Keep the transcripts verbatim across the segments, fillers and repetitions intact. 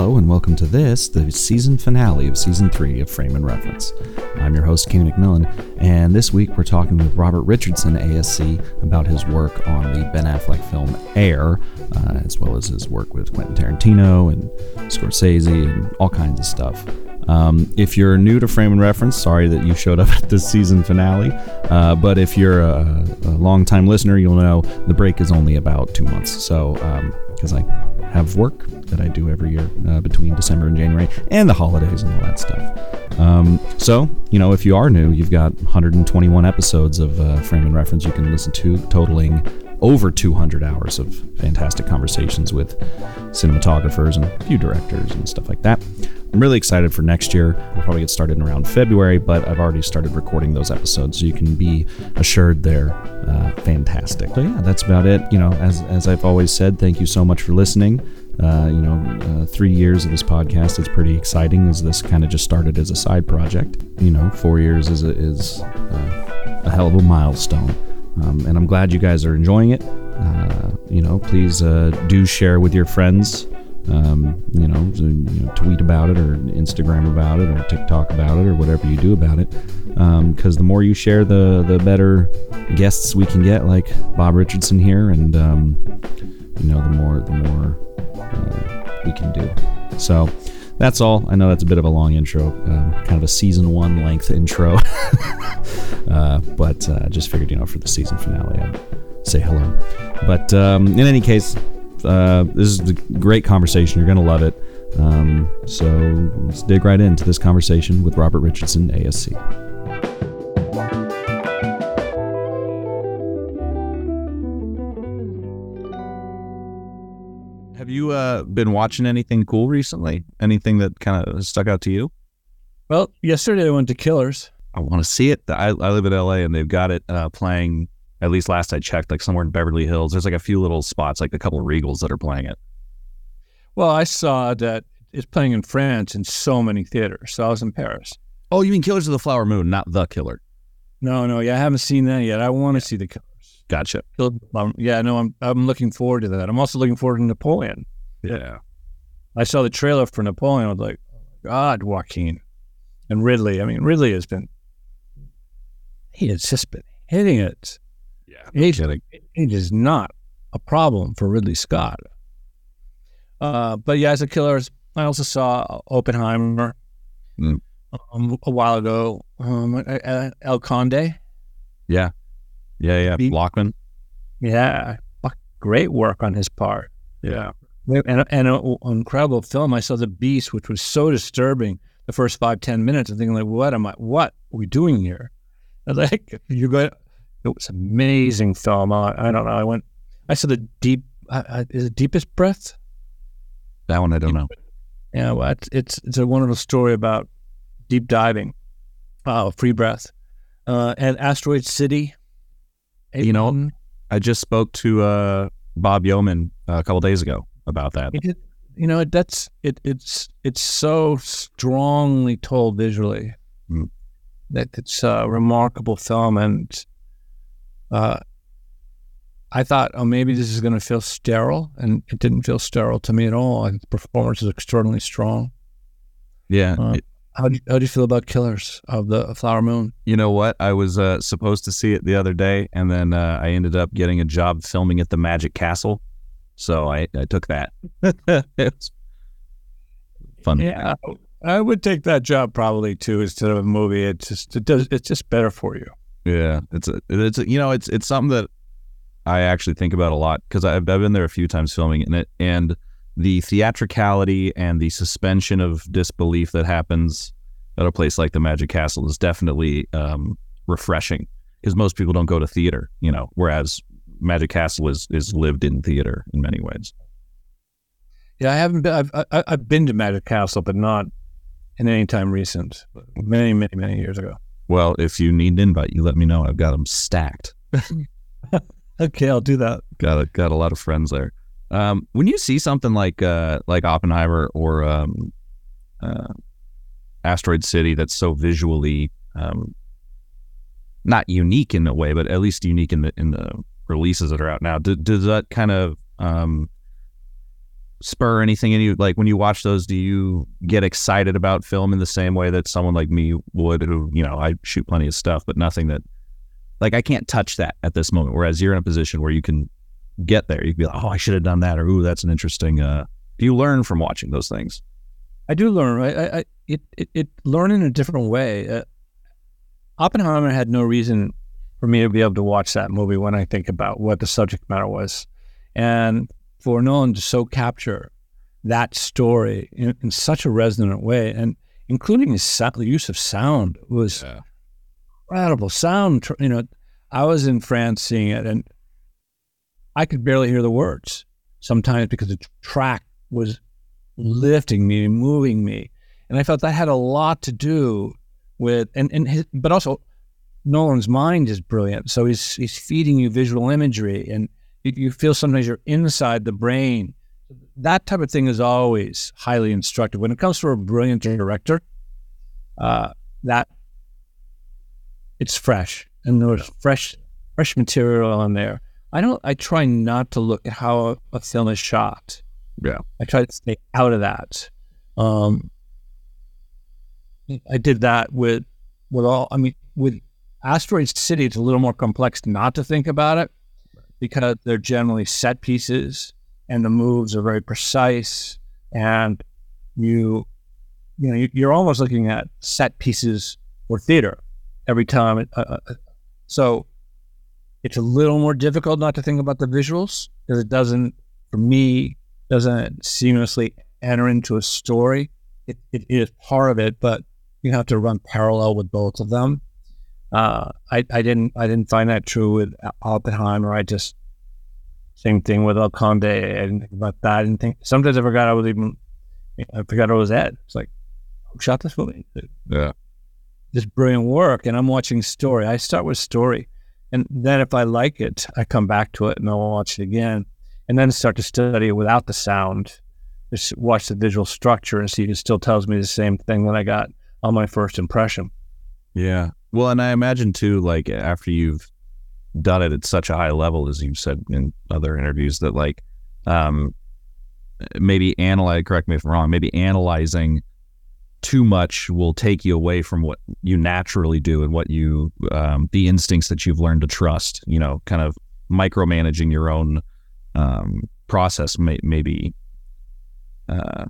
Hello and welcome to this, the season finale of season three of Frame and Reference. I'm your host, King McMillan, and this week we're talking with Robert Richardson, A S C, about his work on the Ben Affleck film Air, uh, as well as his work with Quentin Tarantino and Scorsese and all kinds of stuff. Um, if you're new to Frame and Reference, sorry that you showed up at this season finale, uh, but if you're a, a long-time listener, you'll know the break is only about two months, so because um, I have work that I do every year uh, between December and January, and the holidays and all that stuff. Um, so, you know, if you are new, you've got one hundred twenty-one episodes of uh, Frame and Reference you can listen to, totaling over two hundred hours of fantastic conversations with cinematographers and a few directors and stuff like that. I'm really excited for next year. We'll probably get started in around February, but I've already started recording those episodes, so you can be assured they're uh, fantastic. So yeah, that's about it. You know, as as I've always said, thank you so much for listening. Uh, you know, uh, three years of this podcast is pretty exciting, as this kind of just started as a side project. You know, four years is a, is uh, a hell of a milestone, um, and I'm glad you guys are enjoying it. Uh, you know, please uh, do share with your friends. Um, you know, so, you know, tweet about it or Instagram about it or TikTok about it or whatever you do about it. Because um, the more you share, the the better guests we can get, like Bob Richardson here, and um, you know, the more the more uh, we can do. So that's all. I know that's a bit of a long intro, um, kind of a season one length intro, uh, but uh, just figured, you know, for the season finale, I'd say hello. But um, in any case. Uh, this is a great conversation. You're going to love it. Um, so let's dig right into this conversation with Robert Richardson, A S C. Have you uh, been watching anything cool recently? Anything that kind of stuck out to you? Well, yesterday I went to Killers. I want to see it. I, I live in L A and they've got it uh, playing. At least last I checked, like somewhere in Beverly Hills. There's like a few little spots, like a couple of Regals that are playing it. Well, I saw that it's playing in France in so many theaters. So I was in Paris. Oh, you mean Killers of the Flower Moon, not The Killer? No, no, yeah, I haven't seen that yet. I want to see The Killers. Gotcha. Yeah, no, I'm I'm looking forward to that. I'm also looking forward to Napoleon. Yeah. I saw the trailer for Napoleon. I was like, oh my God, Joaquin. And Ridley. I mean, Ridley has been, he has just been hitting it. Yeah, Age, age is not a problem for Ridley Scott. Uh, but yeah, as a Killers, I also saw Oppenheimer mm. um, a while ago. Um, El Conde. Yeah, yeah, yeah. Be- Lockman. Yeah, great work on his part. Yeah, and and an incredible film. I saw The Beast, which was so disturbing. The first five ten minutes, I'm thinking like, what am I? What are we doing here? I was like, you're going. It was an amazing film. I, I don't know. I went. I saw the deep. Uh, is it Deepest Breath? That one I don't know. Yeah, well, it's it's, it's a wonderful story about deep diving. Oh, free breath. Uh, and Asteroid City. You know, I just spoke to uh, Bob Yeoman uh, a couple days ago about that. It, you know, that's it. It's it's so strongly told visually mm. that it's a remarkable film. And Uh, I thought, oh, maybe this is going to feel sterile, and it didn't feel sterile to me at all. I think the performance is extraordinarily strong. Yeah. Uh, it, how do you, how do you feel about Killers of the Flower Moon? You know what? I was uh, supposed to see it the other day, and then uh, I ended up getting a job filming at the Magic Castle, so I, I took that. It was fun. Yeah, I would take that job probably too instead of a movie. It just it does it's just better for you. Yeah, it's a, it's a, you know, it's it's something that I actually think about a lot because I've, I've been there a few times filming in it, and the theatricality and the suspension of disbelief that happens at a place like the Magic Castle is definitely um, refreshing because most people don't go to theater, you know, whereas Magic Castle is is lived in theater in many ways. Yeah, I haven't been. I've I, I've been to Magic Castle, but not in any time recent. Many, many, many years ago. Well, if you need an invite, you let me know. I've got them stacked. Okay, I'll do that. Got a, got a lot of friends there. Um, when you see something like uh, like Oppenheimer or um, uh, Asteroid City that's so visually um, not unique in a way, but at least unique in the in the releases that are out now, do, does that kind of um, spur anything in you? Like when you watch those, do you get excited about film in the same way that someone like me would, who, you know, I shoot plenty of stuff, but nothing that, like, I can't touch that at this moment. Whereas you're in a position where you can get there. You can be like, oh, I should have done that. Or, ooh, that's an interesting, uh, do you learn from watching those things? I do learn, right? I, I it, it, it learn in a different way. Uh, Oppenheimer had no reason for me to be able to watch that movie when I think about what the subject matter was. And for Nolan to so capture that story in, in such a resonant way, and including his sound, the use of sound was yeah. incredible. Sound, you know, I was in France seeing it, and I could barely hear the words sometimes because the track was lifting me, moving me, and I felt that had a lot to do with, and and his, but also Nolan's mind is brilliant, so he's he's feeding you visual imagery, and you, you feel sometimes you're inside the brain. That type of thing is always highly instructive when it comes to a brilliant director. Uh, that it's fresh, and there's fresh fresh material on there. I don't. I try not to look at how a, a film is shot. Yeah, I try to stay out of that. Um, I did that with with all. I mean, with Asteroid City, it's a little more complex not to think about it because they're generally set pieces, and the moves are very precise, and you, you know, you, you're almost looking at set pieces for theater every time. It, uh, so it's a little more difficult not to think about the visuals because it doesn't, for me, doesn't seamlessly enter into a story. It, it is part of it, but you have to run parallel with both of them. Uh, I, I didn't I didn't find that true with Oppenheimer. I just, same thing with El Conde. I didn't think about that. I didn't think, sometimes I forgot I was even, I forgot I was Ed. It's like, who shot this movie? Yeah. This brilliant work, and I'm watching story. I start with story, and then if I like it, I come back to it and I'll watch it again, and then start to study it without the sound. Just watch the visual structure and see if it still tells me the same thing that I got on my first impression. Yeah. Well, and I imagine too, like after you've done it at such a high level, as you've said in other interviews, that like um, maybe analyze, correct me if I'm wrong, maybe analyzing too much will take you away from what you naturally do and what you, um, the instincts that you've learned to trust, you know, kind of micromanaging your own um, process may, maybe uh,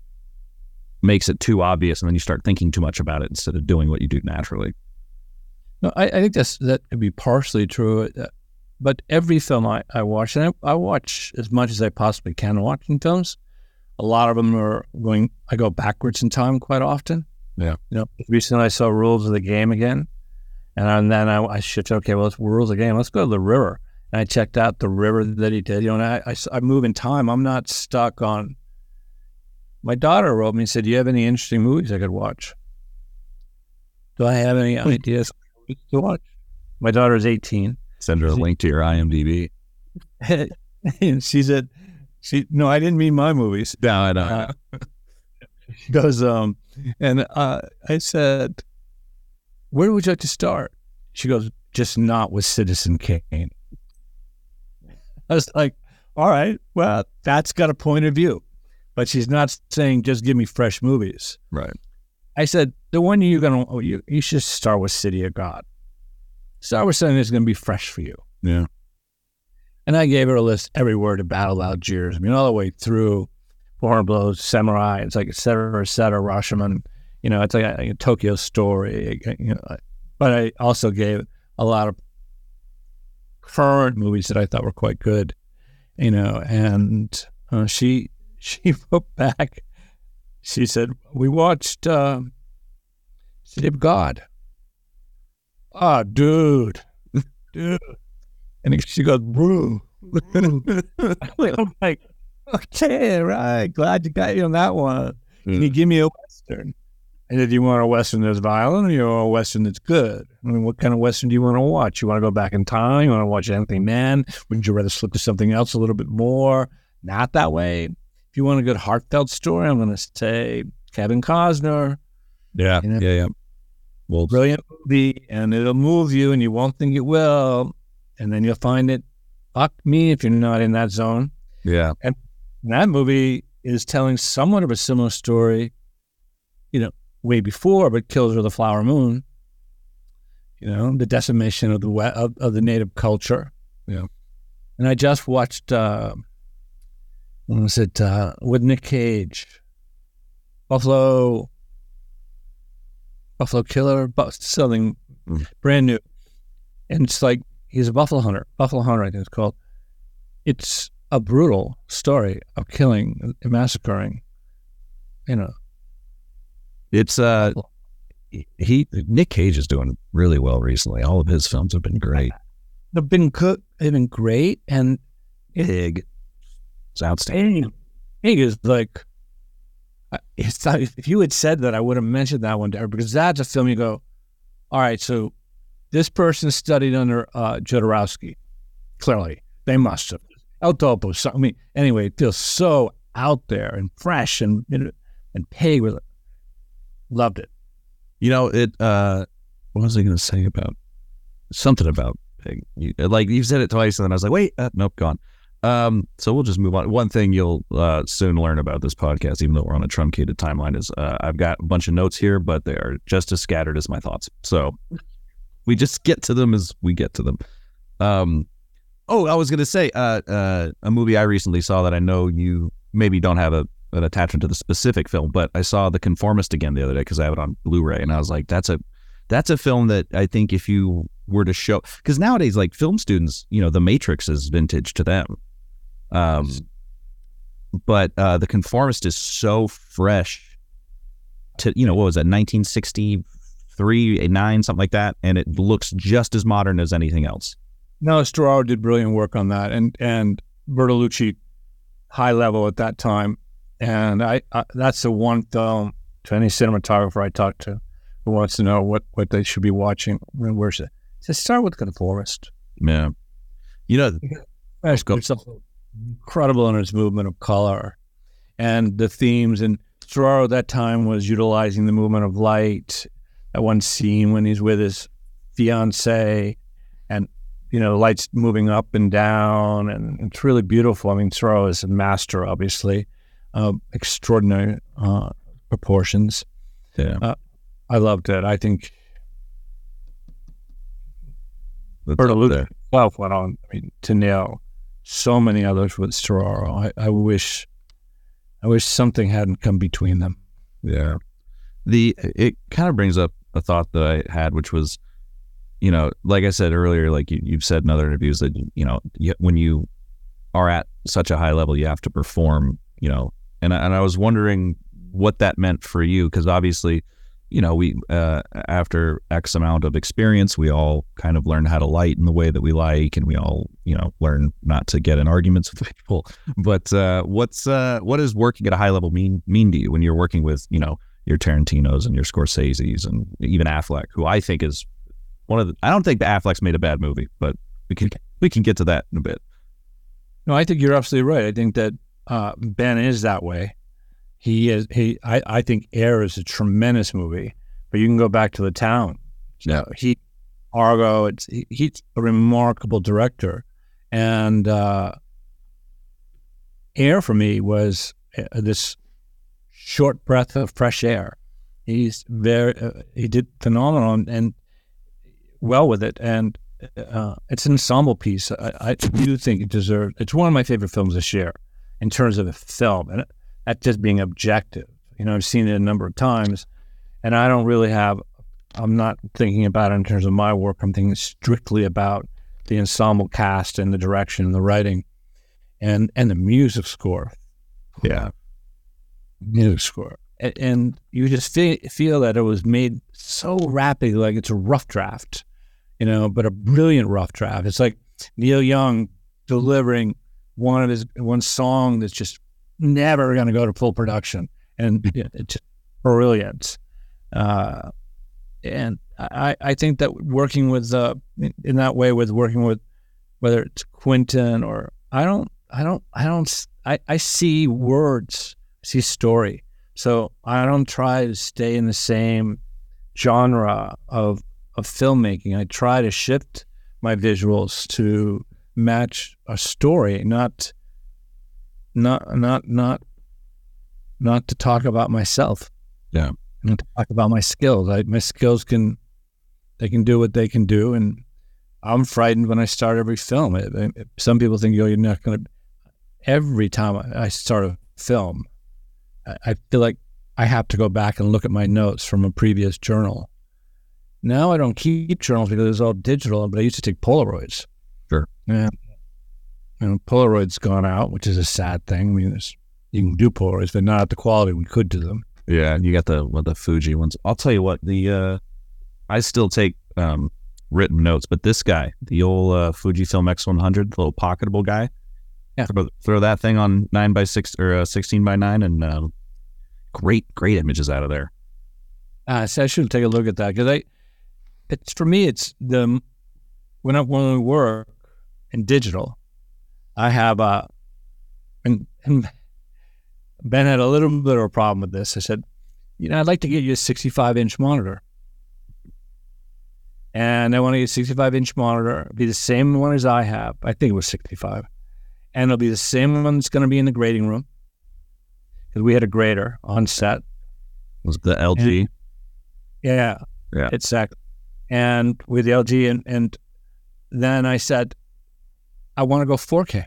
makes it too obvious, and then you start thinking too much about it instead of doing what you do naturally. No, I, I think that's, that could be partially true, uh, but every film I, I watch, and I, I watch as much as I possibly can watching films. A lot of them are going, I go backwards in time quite often. Yeah. You know, recently I saw Rules of the Game again, and, and then I, I should, okay, well, it's Rules of the Game. Let's go to The River. And I checked out The River that he did. You know, and I, I, I move in time. I'm not stuck on. My daughter wrote me and said, do you have any interesting movies I could watch? Do I have any ideas to watch? My daughter is eighteen. Send her a link to your I M D B. And she said, she, no, I didn't mean my movies. No, I know. Uh, she goes, um, and uh, I said, where would you like to start? She goes, just not with Citizen Kane. I was like, all right, well, that's got a point of view. But she's not saying just give me fresh movies. Right. I said, the one you're going to, you, you should start with City of God. Start with something that's going to be fresh for you. Yeah. And I gave her a list everywhere to Battle of Algiers. I mean, all the way through Four Hundred Blows, Samurai, it's like et cetera, et cetera, Rashomon. You know, it's like a, a Tokyo Story. You know, but I also gave a lot of current movies that I thought were quite good. You know, and uh, she she wrote back. She said, "We watched uh, City of God." Ah, oh, dude, dude. And she goes, "Brew." I'm like, okay, right. Glad you got you on that one. Mm. Can you give me a Western? And if you want a Western that's violent, or you want a Western that's good? I mean, what kind of Western do you want to watch? You want to go back in time? You want to watch Anthony Mann? Would you rather slip to something else a little bit more? Not that way. If you want a good heartfelt story, I'm going to say Kevin Costner. Yeah, you know, yeah, yeah. Well, brilliant movie, and it'll move you, and you won't think it will. And then you'll find it, fuck me if you're not in that zone. Yeah. And And that movie is telling somewhat of a similar story, you know, way before, but Killers of the Flower Moon. You know, the decimation of the of, of the native culture. Yeah. And I just watched, uh, what was it, uh, with Nick Cage, Buffalo, Buffalo Killer, bu- something mm. brand new. And it's like, he's a buffalo hunter. Buffalo Hunter, I think it's called. It's a brutal story of killing and massacring, you know. It's, uh, he, Nick Cage is doing really well recently. All of his films have been great. They've been good, they've been great, and Pig, it's outstanding. Pig is like, it's not, if you had said that, I would have mentioned that one there, because that's a film you go, all right, so this person studied under uh, Jodorowsky. Clearly, they must have. El Topo, so, I mean, anyway, it feels so out there and fresh, and and, and Pig was loved it. You know, it, uh, what was I going to say about, something about Pig? You, like, you said it twice, and then I was like, wait, uh, nope, gone. Um, so we'll just move on. One thing you'll uh, soon learn about this podcast, even though we're on a truncated timeline, is uh, I've got a bunch of notes here, but they are just as scattered as my thoughts. So we just get to them as we get to them. Um, oh, I was going to say uh, uh, a movie I recently saw that I know you maybe don't have a, an attachment to the specific film, but I saw The Conformist again the other day because I have it on Blu-ray, and I was like, that's a that's a film that I think if you were to show, because nowadays, like, film students, you know, The Matrix is vintage to them. Um, but uh, The Conformist is so fresh to, you know, what was that, nineteen sixty-three, nine, something like that, and it looks just as modern as anything else. No, Storaro did brilliant work on that, and and Bertolucci, high level at that time, and I, I that's the one film to any cinematographer I talk to who wants to know what, what they should be watching. Where's it? Just start with Conformist. Yeah, you know, it's incredible in its movement of color and the themes. And Storaro at that time was utilizing the movement of light. That one scene when he's with his fiancée, and you know, the lights moving up and down, and it's really beautiful. I mean, Storaro is a master, obviously, uh, extraordinary uh, proportions. Yeah, uh, I loved it. I think Bertolucci himself went on, I mean, to nail so many others with Storaro. I, I wish, I wish something hadn't come between them. Yeah, the it kind of brings up a thought that I had, which was, you know, like I said earlier, like you, you've said in other interviews that, you know, you, when you are at such a high level, you have to perform, you know, and I, and I was wondering what that meant for you, because obviously, you know, we uh, after X amount of experience, we all kind of learn how to light in the way that we like, and we all, you know, learn not to get in arguments with people. But uh, what's uh, what does working at a high level mean mean to you when you're working with, you know, your Tarantinos and your Scorseses and even Affleck, who I think is one of the, I don't think the Affleck's made a bad movie, but we can we can get to that in a bit. No, I think you're absolutely right. I think that uh, Ben is that way. He is. He. I. I think Air is a tremendous movie, but you can go back to The Town. Yeah. He, Argo. It's. He, he's a remarkable director, and uh, Air for me was uh, this short breath of fresh air. He's very. Uh, he did phenomenal and, and well with it, and uh, it's an ensemble piece. I, I do think it deserves. It's one of my favorite films this year in terms of a film, and. At just being objective. You know, I've seen it a number of times, and I don't really have, I'm not thinking about it in terms of my work. I'm thinking strictly about the ensemble cast and the direction and the writing and, and the music score. Yeah. Music score. And, and you just feel, feel that it was made so rapidly, like it's a rough draft, you know, but a brilliant rough draft. It's like Neil Young delivering one of his, one song that's just never going to go to full production, and it's just brilliant. Uh, and I, I think that working with uh, in that way, with working with whether it's Quentin or I don't, I don't, I don't, I, I see words, I see story. So I don't try to stay in the same genre of of filmmaking. I try to shift my visuals to match a story, not not not not not to talk about myself. Yeah. Not to talk about my skills. I, my skills can they can do what they can do, and I'm frightened when I start every film. It, it, some people think, "Yo, you're not going to." Every time I, I start a film, I, I feel like I have to go back and look at my notes from a previous journal. Now I don't keep journals because it's all digital, but I used to take Polaroids. Sure. Yeah. You know, Polaroid's gone out, which is a sad thing. I mean, it's, you can do Polaroids, but not at the quality we could do them. Yeah, you got the what the Fuji ones. I'll tell you what, the uh, I still take um, written notes, but this guy, the old uh, Fujifilm X one hundred, the little pocketable guy, yeah, throw, throw that thing on nine by six or uh, sixteen by nine, and um, great, great images out of there. Uh, so I should take a look at that because I, it's for me, it's the when I when we work in digital, I have a and. and Ben had a little bit of a problem with this. I said, you know, I'd like to get you a sixty-five inch monitor. And I want to get a sixty-five inch monitor. It'll be the same one as I have. I think it was sixty-five. And it'll be the same one that's going to be in the grading room. Because we had a grader on set. Was it the L G? And, yeah. Yeah. Exactly. And with the L G. And, and then I said, I want to go four K.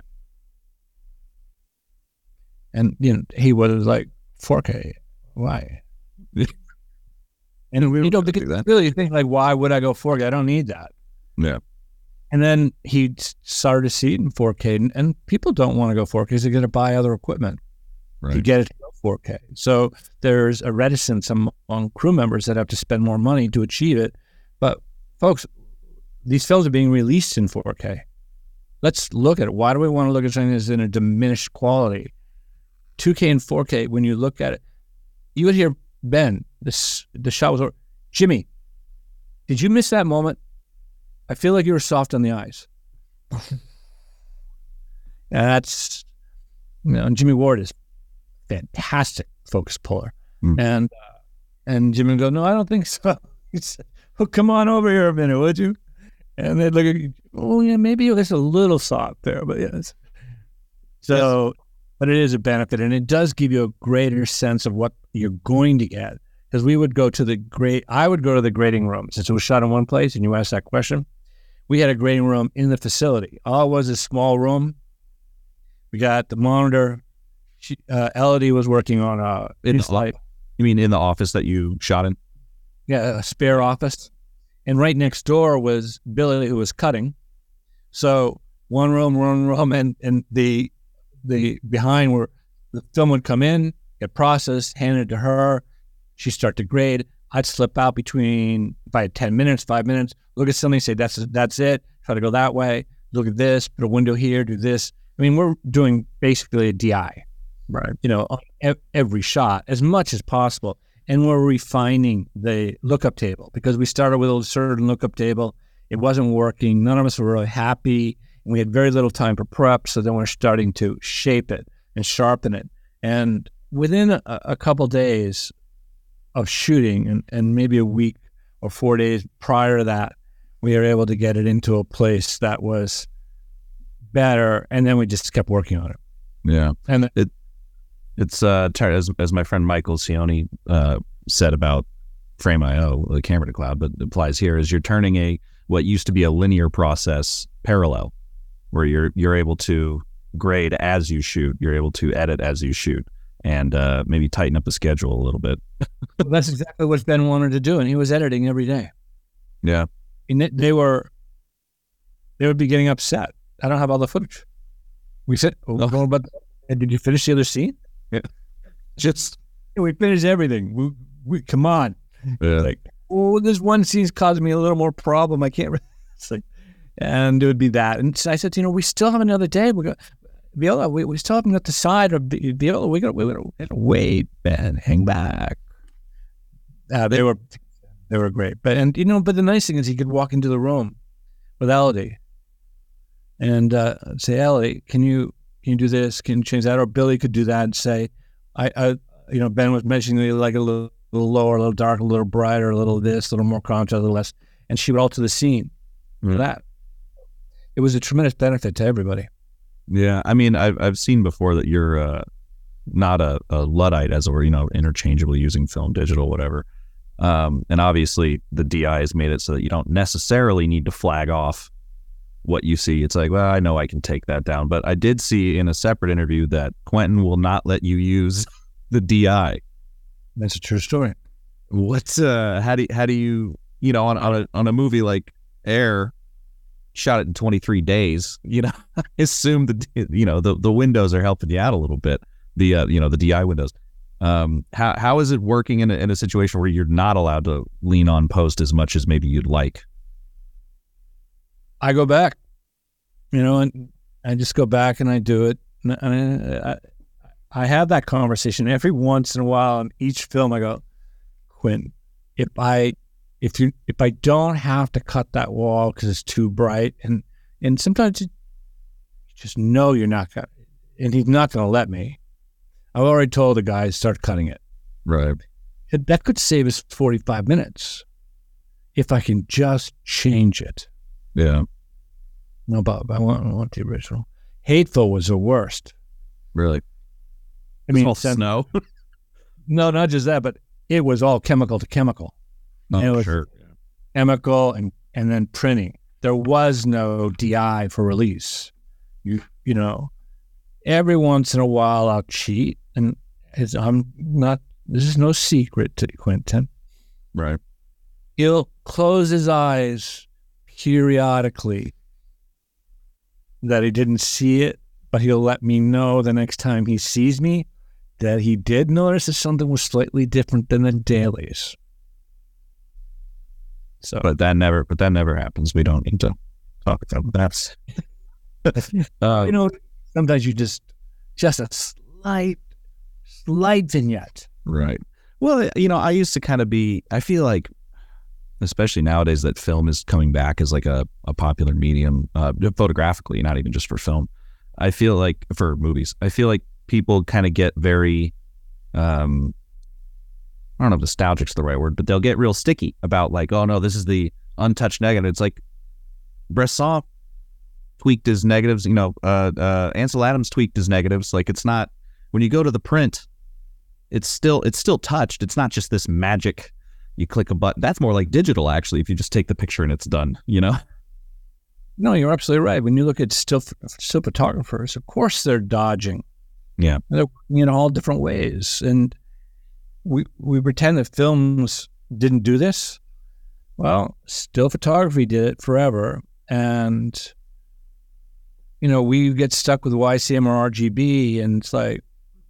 And, you know, he was like, four K, why? And we, you know, because really you think like, why would I go four K? I don't need that. Yeah. And then he started to see it in four K, and, and people don't want to go four K because they're going to buy other equipment right. to get it to go four K. So there's a reticence among crew members that have to spend more money to achieve it. But folks, these films are being released in four K. Let's look at it. Why do we want to look at something that's in a diminished quality? two K and four K, when you look at it, you would hear Ben, this, the shot was over. Jimmy, did you miss that moment? I feel like you were soft on the eyes. And that's, you know, and Jimmy Ward is fantastic focus puller. Mm. And uh, and Jimmy would go, no, I don't think so. He said, well, come on over here a minute, would you? And they'd look at you, oh, yeah, maybe it's a little soft there, but yes. So... Yes. But it is a benefit, and it does give you a greater sense of what you're going to get. Because we would go to the grade, I would go to the grading room. Since it was shot in one place, and you asked that question, we had a grading room in the facility. All it was a small room. We got the monitor. She, uh, Elodie was working on a in the, light. You mean in the office that you shot in? Yeah, a spare office. And right next door was Billy, who was cutting. So one room, one room, and and the the behind where the film would come in, get processed, handed it to her. She'd start to grade. I'd slip out between, if I had ten minutes, five minutes, look at something, say, that's that's it, try to go that way, look at this, put a window here, do this. I mean, we're doing basically a D I, right? You know, on every shot as much as possible. And we're refining the lookup table because we started with a certain lookup table. It wasn't working. None of us were really happy. And we had very little time for prep. So then we're starting to shape it and sharpen it. And within a, a couple days of shooting and, and maybe a week or four days prior to that, we were able to get it into a place that was better. And then we just kept working on it. Yeah. And it it's, uh, as, as my friend Michael Cioni uh, said about Frame dot I O, the camera to cloud, but it applies here, is you're turning a what used to be a linear process parallel, where you're you're able to grade as you shoot, you're able to edit as you shoot, and uh, maybe tighten up the schedule a little bit. Well, that's exactly what Ben wanted to do, and he was editing every day. Yeah, and they, they were they would be getting upset. I don't have all the footage. We said, oh, oh. About the, did you finish the other scene? Yeah, just we finished everything. We, we come on, yeah. Like, oh, this one scene's causing me a little more problem. I can't. It's like. And it would be that. And so I said, you know, we still have another day. We got Viola, we, we still haven't got the side of Viola. We got we got to wait, Ben, hang back. Uh, they were they were great. But and you know, but the nice thing is he could walk into the room with Elodie and uh, say, Elodie, can you can you do this? Can you change that? Or Billy could do that and say, I, I you know, Ben was mentioning me like a little, little lower, a little darker, a little brighter, a little this, a little more contrast, a little less, and she would alter the scene mm-hmm. for that. It was a tremendous benefit to everybody. Yeah, I mean, I've I've seen before that you're uh, not a, a Luddite, as it were, you know, interchangeably using film, digital, whatever. Um, and obviously, the D I has made it so that you don't necessarily need to flag off what you see. It's like, well, I know I can take that down. But I did see in a separate interview that Quentin will not let you use the D I. That's a true story. What's uh, how do how do you you know on on a on a movie like Air, shot it in twenty-three days. You know, I assume the you know the the windows are helping you out a little bit. The uh, you know the D I windows. Um, how how is it working in a, in a situation where you're not allowed to lean on post as much as maybe you'd like? I go back, you know, and I just go back and I do it. And I, I have that conversation every once in a while in each film. I go, Quinn, if I if you if I don't have to cut that wall because it's too bright, and and sometimes you just know you're not gonna, and he's not going to let me. I've already told the guys start cutting it. Right. It, that could save us forty-five minutes if I can just change it. Yeah. No, Bob, I want I want the original. Hateful was the worst. Really. I mean, all sen- snow. No, not just that, but it was all chemical to chemical. Oh, it was sure. Chemical and, and then printing. There was no D I for release. You you know, every once in a while I'll cheat, and it's, I'm not. This is no secret to Quentin. Right. He'll close his eyes periodically that he didn't see it, but he'll let me know the next time he sees me that he did notice that something was slightly different than the dailies. So, But that never. But that never happens. We don't need to talk about that. uh, you know, sometimes you just, just a slight, slight vignette. Right. Well, you know, I used to kind of be, I feel like, especially nowadays that film is coming back as like a, a popular medium, uh, photographically, not even just for film. I feel like, for movies, I feel like people kind of get very, um, I don't know if nostalgic's the right word, but they'll get real sticky about like, oh no, this is the untouched negative. It's like Bresson tweaked his negatives, you know, uh, uh, Ansel Adams tweaked his negatives. Like it's not, when you go to the print, it's still, it's still touched. It's not just this magic, you click a button. That's more like digital, actually, if you just take the picture and it's done, you know? No, you're absolutely right. When you look at still still photographers, of course they're dodging. Yeah. They're in all different ways. And we we pretend that films didn't do this. Well, still photography did it forever. And, you know, we get stuck with Y C M or R G B, and it's like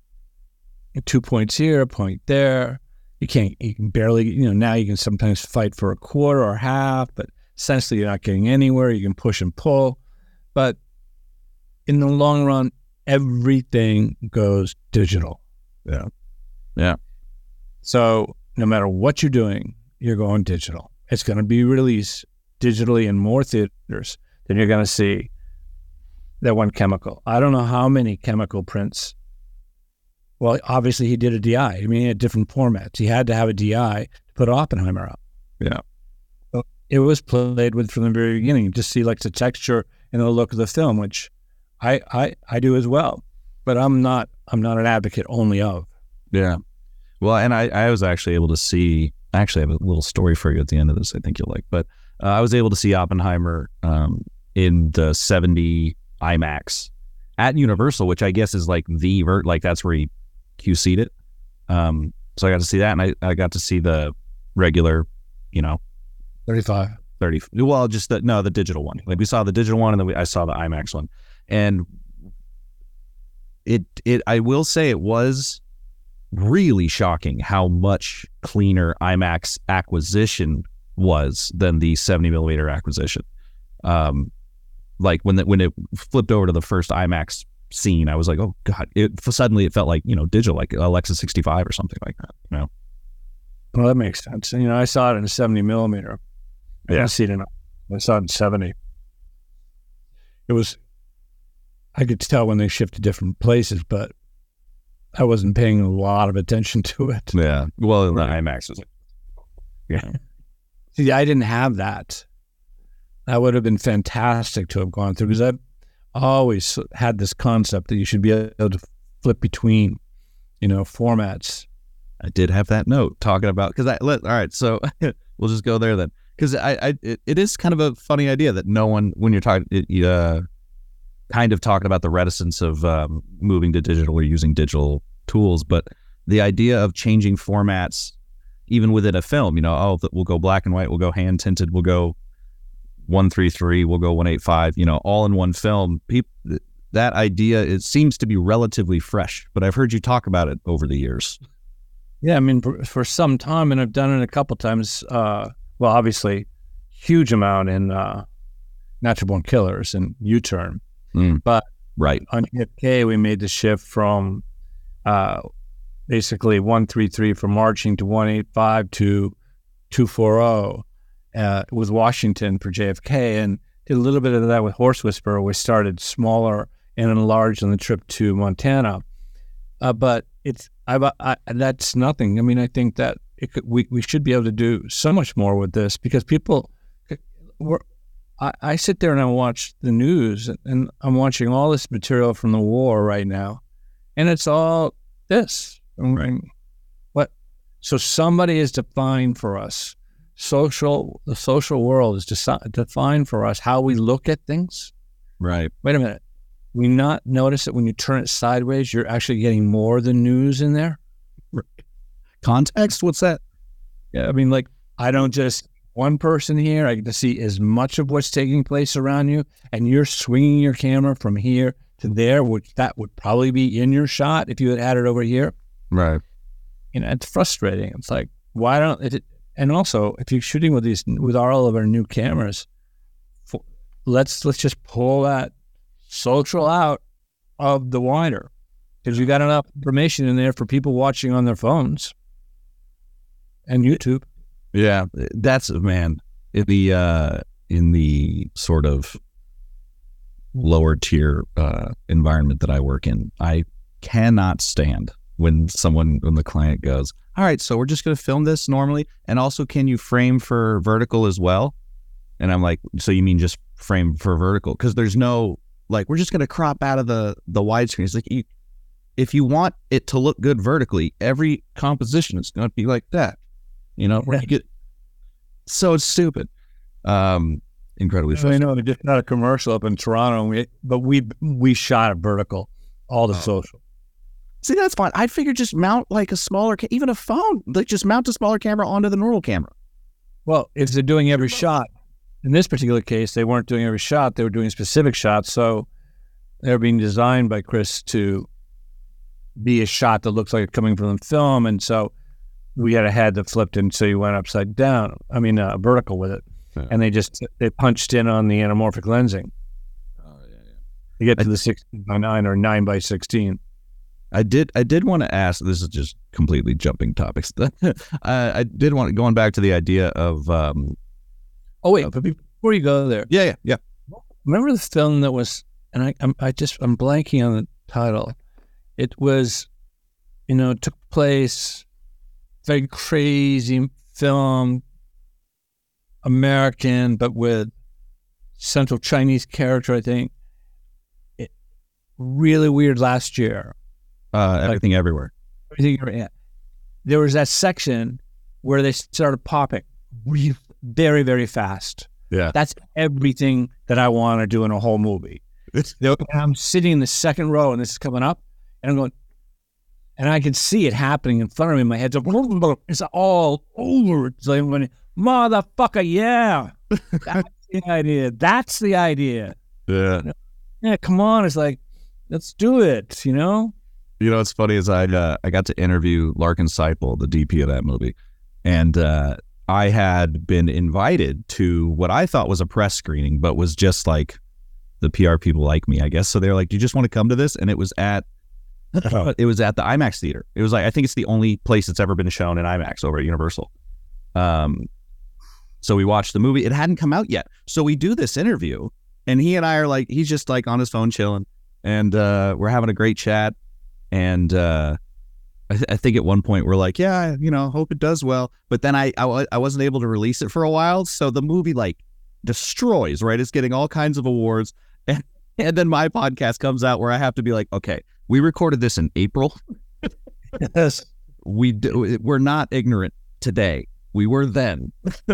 two points here, a point there. You can't, you can barely, you know, now you can sometimes fight for a quarter or half, but essentially you're not getting anywhere. You can push and pull. But in the long run, everything goes digital. Yeah. Yeah. So no matter what you're doing, you're going digital. It's going to be released digitally in more theaters than you're going to see that one chemical. I don't know how many chemical prints. Well, obviously he did a D I. I mean, he had different formats. He had to have a D I to put Oppenheimer up. Yeah. So it was played with from the very beginning, just see like the texture and the look of the film, which I, I, I do as well. But I'm not I'm not an advocate only of. Yeah. Well, and I, I was actually able to see, I actually have a little story for you at the end of this I think you'll like, but uh, I was able to see Oppenheimer um, in the seventy IMAX at Universal, which I guess is like the, vert, like that's where he Q C'd it. Um, so I got to see that, and I, I got to see the regular, you know, thirty-five. thirty. Well, just the, no, the digital one. Like we saw the digital one, and then we, I saw the IMAX one. And it, it, I will say it was really shocking how much cleaner IMAX acquisition was than the seventy millimeter acquisition. Um, like when the, when it flipped over to the first IMAX scene, I was like, oh god! It suddenly it felt like, you know, digital, like Alexa sixty-five or something like that. You know. Well, that makes sense. And, you know, I saw it in a seventy millimeter. I Yeah. didn't see it in. I saw it in seventy. It was. I could tell when they shifted different places, but I wasn't paying a lot of attention to it. Yeah. Well, Right. the IMAX was. Yeah. See, I didn't have that. That would have been fantastic to have gone through, because I always had this concept that you should be able to flip between, you know, formats. I did have that note talking about, because I let all right, so we'll just go there then, because I, I it, it is kind of a funny idea that no one, when you're talking, it, uh, kind of talking about the reticence of um, moving to digital or using digital tools, but the idea of changing formats, even within a film, you know, oh, we'll go black and white, we'll go hand tinted, we'll go one three three, we'll go one eight five, you know, all in one film. People, that idea, it seems to be relatively fresh, but I've heard you talk about it over the years. Yeah, I mean, for, for some time, and I've done it a couple times. Uh, well, obviously, huge amount in uh, Natural Born Killers and U-Turn. Mm, but right on J F K, we made the shift from uh, basically one three three for marching to one eight five to two forty uh, with Washington for J F K, and did a little bit of that with Horse Whisperer. We started smaller and enlarged on the trip to Montana. Uh, but it's I, I, that's nothing. I mean, I think that it could, we we should be able to do so much more with this, because people, we're, I, I sit there and I watch the news, and I'm watching all this material from the war right now, and it's all this. Right. What? So somebody is defined for us. Social, the social world is desi- defined for us how we look at things. Right. Wait a minute. We not notice that when you turn it sideways, you're actually getting more than news in there? Context? What's that? Yeah, I mean, like, I don't just one person here. I get to see as much of what's taking place around you, and you're swinging your camera from here to there, which that would probably be in your shot if you had had it over here. Right. You know, it's frustrating. It's like, why don't it? And also, if you're shooting with these, with all of our new cameras, for, let's let's just pull that social out of the wider, because you got enough information in there for people watching on their phones and YouTube. Yeah, that's, man, in the uh, in the sort of lower tier uh, environment that I work in, I cannot stand when someone, when the client goes, all right, so we're just going to film this normally, and also can you frame for vertical as well? And I'm like, so you mean just frame for vertical? Because there's no, like, we're just going to crop out of the the widescreen. It's like, you, if you want it to look good vertically, every composition is going to be like that. You know, where you get, so it's stupid. Um, incredibly I frustrating. know, they just had a commercial up in Toronto, and we, but we we shot it vertical, all the Oh. social. See, that's fine. I figured just mount like a smaller, ca- even a phone, like just mount a smaller camera onto the normal camera. Well, if they're doing every shot, in this particular case, they weren't doing every shot. They were doing specific shots. So they're being designed by Chris to be a shot that looks like it's coming from the film. And so we had a head that flipped in, so you went upside down. I mean, uh, vertical with it. Yeah. And they just, they punched in on the anamorphic lensing Oh, yeah, yeah. to get to the sixteen by nine or nine by sixteen. I did. I did want to ask. This is just completely jumping topics. uh, I did want going back to the idea of. Um, Oh, wait, but before you go there, yeah, yeah, yeah. remember the film that was, and I, I'm, I just, I'm blanking on the title. It was, you know, took place, very crazy film, American, but with central Chinese character, I think. It, really weird last year. Uh, everything everywhere. Everything, yeah. There was that section where they started popping really, very, very fast. Yeah. That's everything that I want to do in a whole movie. And I'm sitting in the second row, and this is coming up, and I'm going, and I can see it happening in front of me. My head's up, it's all over. It's like I'm going, motherfucker, yeah. That's the idea. That's the idea. Yeah. Yeah, come on. It's like, let's do it, you know? You know what's funny is I uh, I got to interview Larkin Seipel, the D P of that movie, and uh, I had been invited to what I thought was a press screening, but was just like the P R people like me, I guess. So they were like, "Do you just want to come to this?" And it was at it was at the IMAX theater. It was like, I think it's the only place that's ever been shown in IMAX over at Universal. Um, so we watched the movie. It hadn't come out yet, so we do this interview, and he and I are like, he's just like on his phone chilling, and uh, we're having a great chat. And uh, I, th- I think at one point we're like, yeah, you know, hope it does well. But then I, I, w- I wasn't able to release it for a while. So the movie like destroys, right? It's getting all kinds of awards. And and then my podcast comes out where I have to be like, okay, we recorded this in April. Yes. We do, we're not ignorant today. We were then.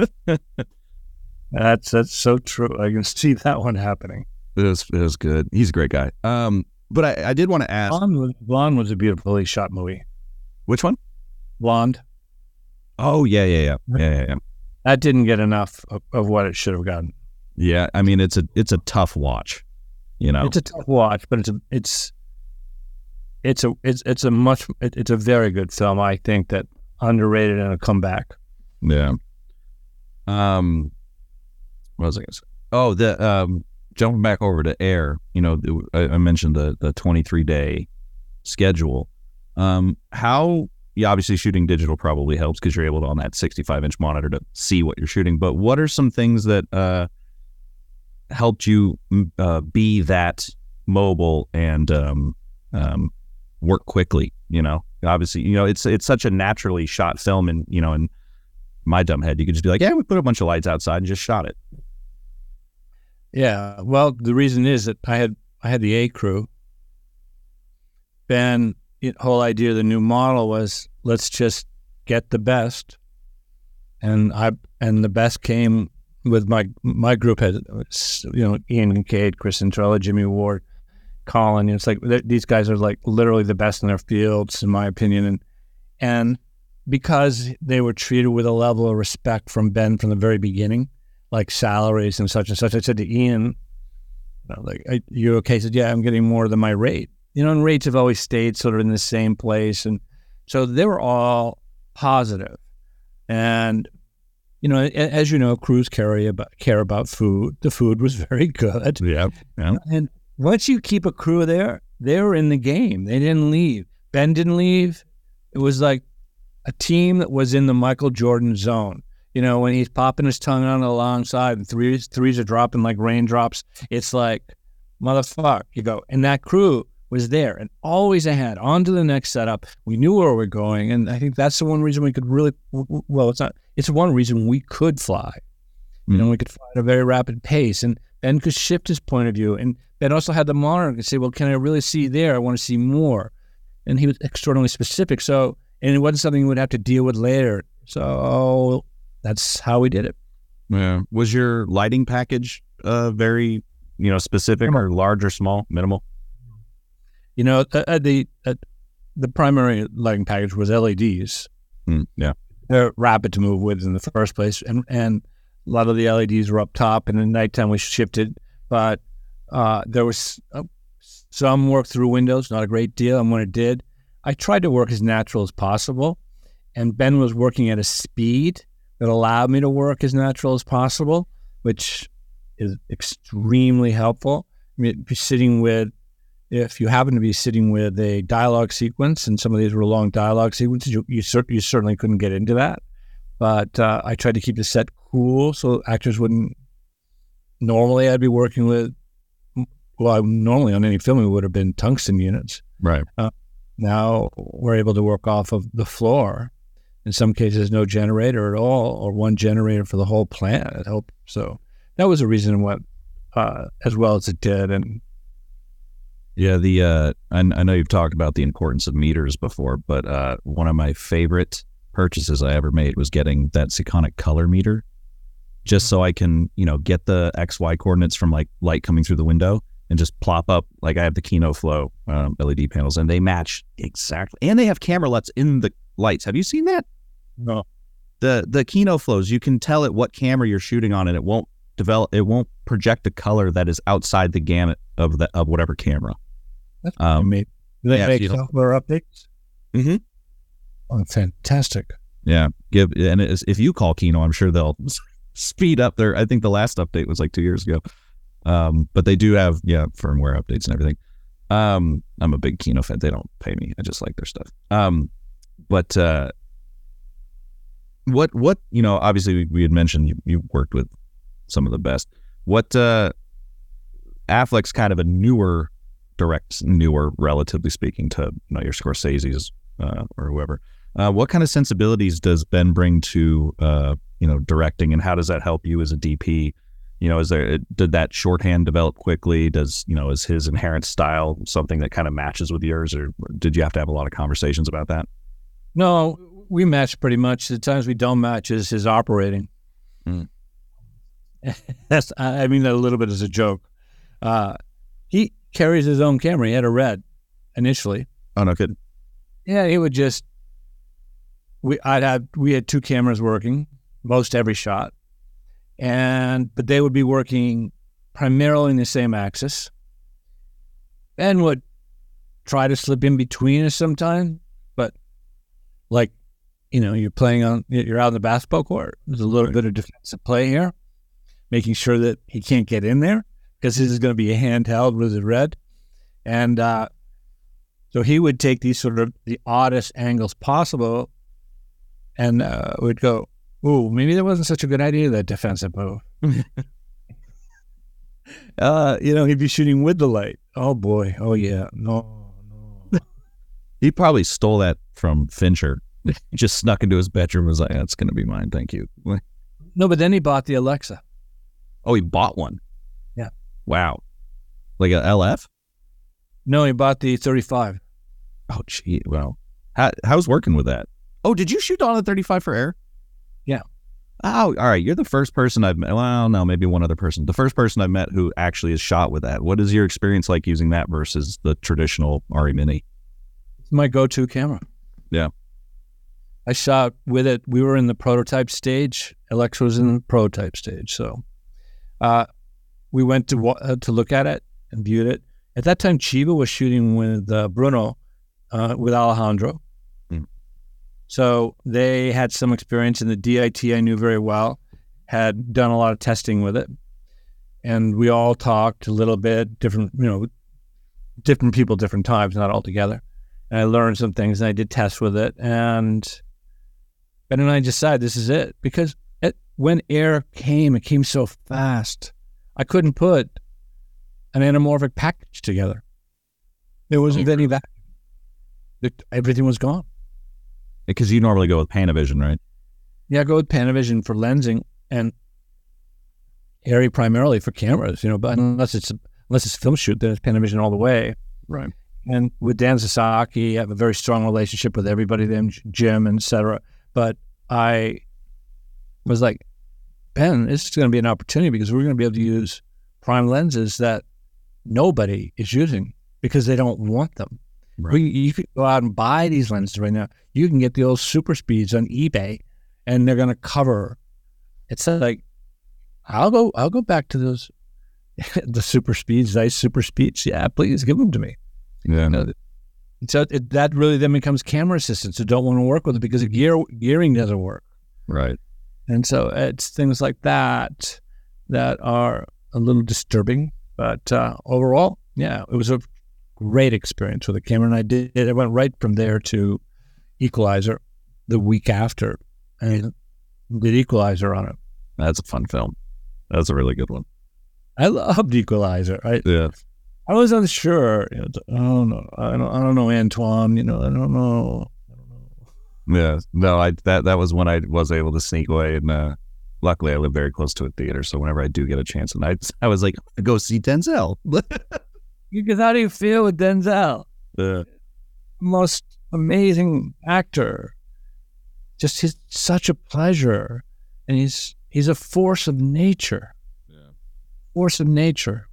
That's that's so true. I can see that one happening. It was it was good. He's a great guy. Um, but I, I did want to ask. Blonde was, Blonde was a beautifully shot movie. Which one? Blonde. Oh yeah, yeah, yeah, yeah, yeah. yeah. That didn't get enough of, of what it should have gotten. Yeah, I mean it's a it's a tough watch. You know, it's a tough watch, but it's a it's it's a it's it's a much it, it's a very good film. I think that underrated and a comeback. Yeah. Um, what was I gonna say? Oh, the um, jumping back over to Air. You know, the, I, I mentioned the the twenty-three day schedule. Um, how yeah, obviously shooting digital probably helps because you're able to on that sixty-five inch monitor to see what you're shooting. But what are some things that uh helped you uh, be that mobile and um, um, work quickly? You know, obviously, you know, it's it's such a naturally shot film, and you know, in my dumb head, you could just be like, yeah, we put a bunch of lights outside and just shot it. Yeah, well, the reason is that I had I had the A crew. Ben, the whole idea of the new model was let's just get the best, and I and the best came with my my group had you know Ian Kincaid, Chris Centrella, Jimmy Ward, Colin. It's like these guys are like literally the best in their fields, in my opinion, and and because they were treated with a level of respect from Ben from the very beginning, like salaries and such and such. I said to Ian, you know, like, are you okay? He said, yeah, I'm getting more than my rate. You know, and rates have always stayed sort of in the same place. And so they were all positive. And, you know, as you know, crews care about, care about food. The food was very good. Yeah. yeah. And once you keep a crew there, they were in the game. They didn't leave. Ben didn't leave. It was like a team that was in the Michael Jordan zone. You know, when he's popping his tongue on the long side and threes, threes are dropping like raindrops, it's like, motherfucker, you go. And that crew was there and always ahead, on to the next setup. We knew where we were going. And I think that's the one reason we could really, well, it's not, it's one reason we could fly. You know, we could fly at a very rapid pace. And Ben could shift his point of view. And Ben also had the monitor and could say, well, can I really see there? I want to see more. And he was extraordinarily specific. So, and it wasn't something we would have to deal with later. So that's how we did it. Yeah. Was your lighting package uh, very, you know, specific minimal. Or large or small, minimal? You know, uh, the uh, the primary lighting package was L E Ds. Mm, yeah. They're rapid to move with in the first place. And, and a lot of the L E Ds were up top, and at nighttime we shifted. But uh, there was uh, some work through windows, not a great deal. And when it did, I tried to work as natural as possible, and Ben was working at a speed that allowed me to work as natural as possible, which is extremely helpful. I mean, if you're sitting with, if you happen to be sitting with a dialogue sequence, and some of these were long dialogue sequences, you you, cer- you certainly couldn't get into that. But uh, I tried to keep the set cool so actors wouldn't. Normally, I'd be working with, well, normally on any film it would have been tungsten units. Right. Uh, Now we're able to work off of the floor. In some cases, no generator at all, or one generator for the whole plant. It helped. So that was a reason it went uh, as well as it did. And yeah, the uh, I, I know you've talked about the importance of meters before, but uh, one of my favorite purchases I ever made was getting that Sekonic color meter, just so I can, you know, get the X Y coordinates from like light coming through the window. And just plop up, like I have the Kino Flow um, L E D panels, and they match exactly. And they have camera L U Ts in the lights. Have you seen that? No. The the Kino Flows, you can tell it what camera you're shooting on, and it won't develop. It won't project a color that is outside the gamut of the of whatever camera. That's um, Do they yeah, make so software updates? Mm-hmm. Oh, fantastic! Yeah, give and it is, if you call Kino, I'm sure they'll speed up their. I think the last update was like two years ago. Um, but they do have, yeah, firmware updates and everything. Um, I'm a big Kino fan. They don't pay me. I just like their stuff. Um, but, uh, what, what, you know, obviously we, we had mentioned you, you worked with some of the best. What, uh, Affleck's kind of a newer direct, newer, relatively speaking, to, you know, your Scorsese's, uh, or whoever. Uh, what kind of sensibilities does Ben bring to, uh, you know, directing, and how does that help you as a D P? You know, is there did that shorthand develop quickly? Does you know is his inherent style something that kind of matches with yours, or did you have to have a lot of conversations about that? No, we match pretty much. The times we don't match is his operating. Mm. That's I mean that a little bit as a joke. Uh, he carries his own camera. He had a Red initially. Oh no, good. Yeah, he would just. We I'd have we had two cameras working most every shot. And but they would be working primarily in the same axis, and would try to slip in between us sometime. But like, you know, you're playing on, you're out in the basketball court. There's a little right. bit of defensive play here, making sure that he can't get in there because this is going to be a handheld with a Red, and uh, so he would take these sort of the oddest angles possible, and uh, would go. Ooh, maybe that wasn't such a good idea, that defensive move. uh, you know, he'd be shooting with the light. Oh, boy. Oh, yeah. No, no. He probably stole that from Fincher. He just snuck into his bedroom and was like, that's going to be mine. Thank you. No, but then he bought the Alexa. Oh, he bought one? Yeah. Wow. Like a L F? No, he bought the thirty-five. Oh, gee. Well, how, how's working with that? Oh, did you shoot on the thirty-five for air? Yeah. Oh, all right. You're the first person I've met. Well, no, maybe one other person. The first person I've met who actually has shot with that. What is your experience like using that versus the traditional Arri Mini? It's my go-to camera. Yeah. I shot with it. We were in the prototype stage. Alexa was in the prototype stage. So uh, we went to uh, to look at it and viewed it. At that time, Chiba was shooting with uh, Bruno, uh, with Alejandro. So they had some experience in the D I T I knew very well, had done a lot of testing with it. And we all talked a little bit, different, you know, different people, different times, not all together. And I learned some things and I did tests with it. And Ben and I decided this is it. Because it, when air came, it came so fast. I couldn't put an anamorphic package together. There wasn't any vacuum. Everything was gone. Because you normally go with Panavision, right? Yeah, I go with Panavision for lensing and Arri primarily for cameras, you know, but unless it's unless it's film shoot, then it's Panavision all the way. Right. And with Dan Sasaki, I have a very strong relationship with everybody, them, Jim, and et cetera. But I was like, Ben, this is going to be an opportunity because we're going to be able to use prime lenses that nobody is using because they don't want them. Right. We, you could go out and buy these lenses right now. You can get the old super speeds on eBay, and they're going to cover. It's like, I'll go. I'll go back to those, the super speeds, nice super speeds. Yeah, please give them to me. Yeah. You know, so it, that really then becomes camera assistants who don't want to work with it because the gear gearing doesn't work. Right. And so it's things like that that are a little disturbing. But uh, overall, yeah, it was a great experience with the camera, and I did. I went right from there to Equalizer the week after, and did Equalizer on it. That's a fun film. That's a really good one. I loved Equalizer. I yeah. I was unsure. You know, I don't know. I don't. I don't know Antoine. You know. I don't know. I don't know. Yeah. No. I that that was when I was able to sneak away, and uh, luckily I live very close to a theater, so whenever I do get a chance, and I I was like, go see Denzel. Because how do you feel with Denzel? Yeah. Most amazing actor. Just he's such a pleasure, and he's he's a force of nature. Yeah. Force of nature.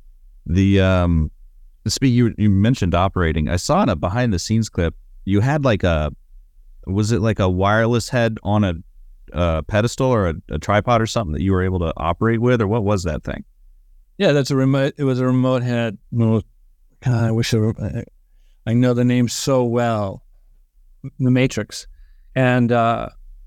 The um, speak you you mentioned operating. I saw in a behind the scenes clip you had like a, was it like a wireless head on a, a pedestal or a, a tripod or something that you were able to operate with, or what was that thing? Yeah, that's a remote. It was a remote head. God, I wish I, were, I know the name so well. The Matrix, and uh,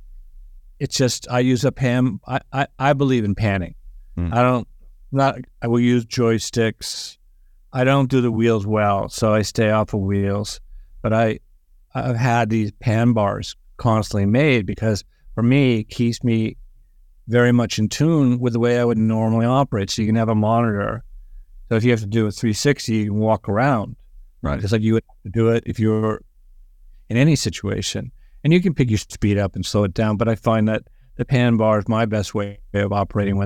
it's just I use a pan. I, I, I believe in panning. Mm. I don't not. I will use joysticks. I don't do the wheels well, so I stay off of wheels. But I I've had these pan bars constantly made because for me it keeps me very much in tune with the way I would normally operate. So you can have a monitor. So if you have to do a three sixty, you can walk around. Right. Just like you would have to do it if you were in any situation. And you can pick your speed up and slow it down. But I find that the pan bar is my best way of operating with it.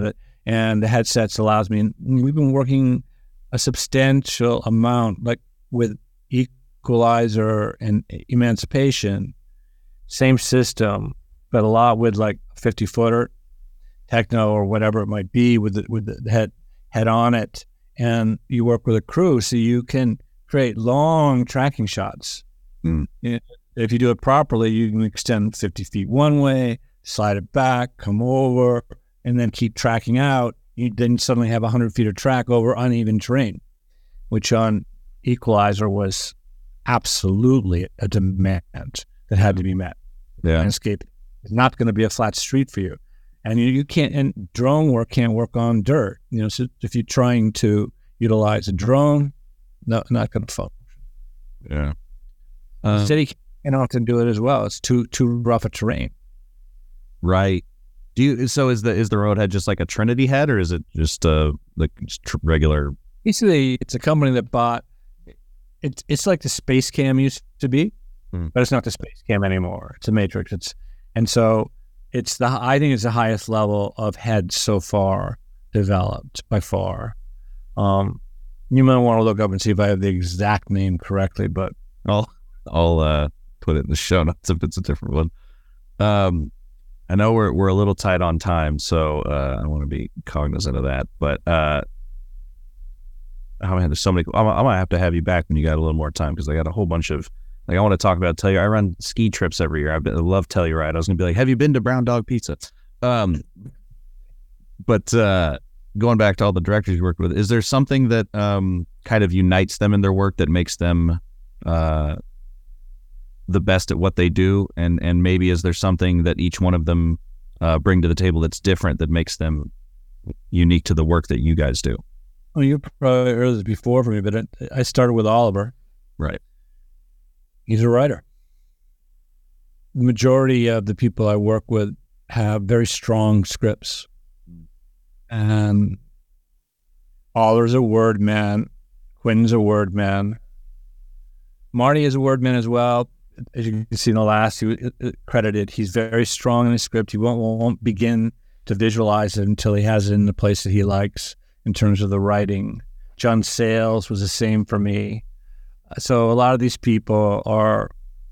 and the headsets allows me. And we've been working a substantial amount, like with Equalizer and Emancipation, same system, but a lot with like fifty footer, techno or whatever it might be, with the, with the head head on it, and you work with a crew, so you can create long tracking shots. Mm. If you do it properly, you can extend fifty feet one way, slide it back, come over, and then keep tracking out. You then suddenly have one hundred feet of track over uneven terrain, which on Equalizer was absolutely a demand that had to be met. Yeah. Landscape is not going to be a flat street for you. And you, you can't, and drone work can't work on dirt. You know, so if you're trying to utilize a drone, no, not going to function. Yeah. Uh, City can often do it as well. It's too too rough a terrain. Right. Do you? So is the is the Roadhead just like a Trinity head, or is it just uh like just tr- regular? Basically, it's a company that bought. It's it's like the Space Cam used to be, Hmm. but it's not the Space Cam anymore. It's a Matrix. It's and so it's the I think it's the highest level of head so far developed by far. Um, you might want to look up and see if I have the exact name correctly, but I'll I'll uh, put it in the show notes if it's a different one. Um, I know we're we're a little tight on time, so uh, I want to be cognizant of that. But uh, I mean, there's so many. I'm, I might have to have you back when you got a little more time, because I got a whole bunch of like I want to talk about. Tell you, I run ski trips every year. I've been, I love Telluride. I was gonna be like, have you been to Brown Dog Pizza? Um, but uh, going back to all the directors you worked with, is there something that um, kind of unites them in their work that makes them uh, the best at what they do, and and maybe is there something that each one of them uh, bring to the table that's different that makes them unique to the work that you guys do? well, you probably heard this before from me, but it, I started with Oliver. Right. He's a writer. The majority of the people I work with have very strong scripts, and Oliver's a word man. Quinn's a word man. Marty is a word man as well. As you can see in the last, he was credited. He's very strong in his script. He won't, won't begin to visualize it until he has it in the place that he likes in terms of the writing. John Sayles was the same for me. So a lot of these people are